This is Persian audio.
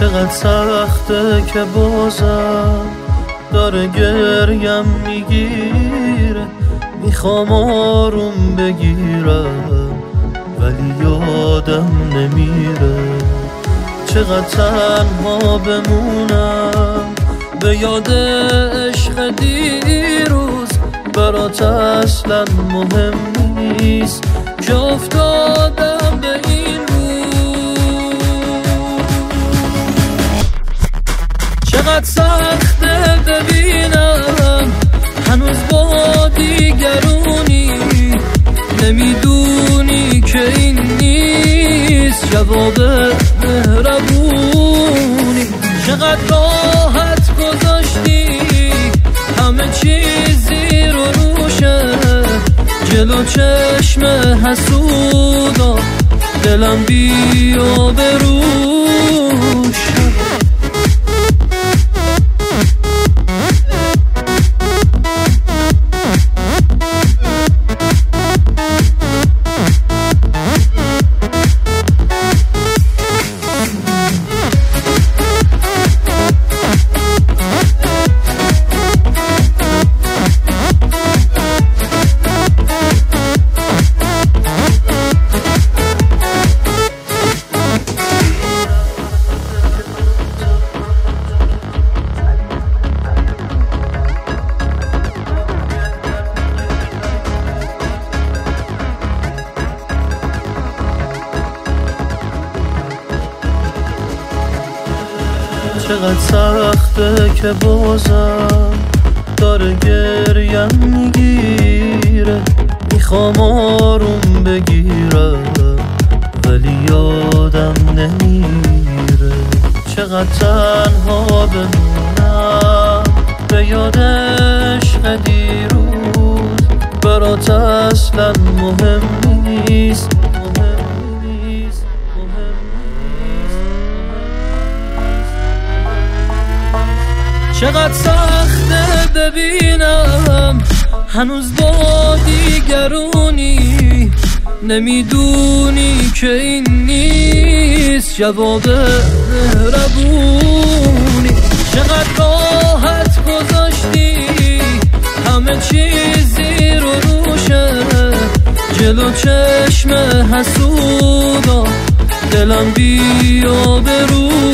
چقدر سخته که بازم داره گریم میگیره، میخوام آروم بگیرم ولی یادم نمیره. چقدر تنها بمونم به یاد عشق دیروز، برات اصلا مهم نیست که افتادم به این روز. چقدر سخته ببینم هنوز با دیگرونی، نمیدونی که این نیست جواب مهربونی. چقدر راحت گذاشتی همه چیزی رو روشه، جلو چشم حسودا دلم بیا بروش. چقدر سخته که بازم داره گریم میگیره، میخوام آروم بگیرم ولی یادم نمیره. چقدر تنها بمونم به یاد عشق دیروز، برات اصلا مهم نیست. چقدر سخته ببینم هنوز با دیگرونی، نمیدونی که این نیست جواب مهربونی. چقدر راحت گذاشتی همه چیزی رو روشه، جلو چشم حسودا دلم بیا برو.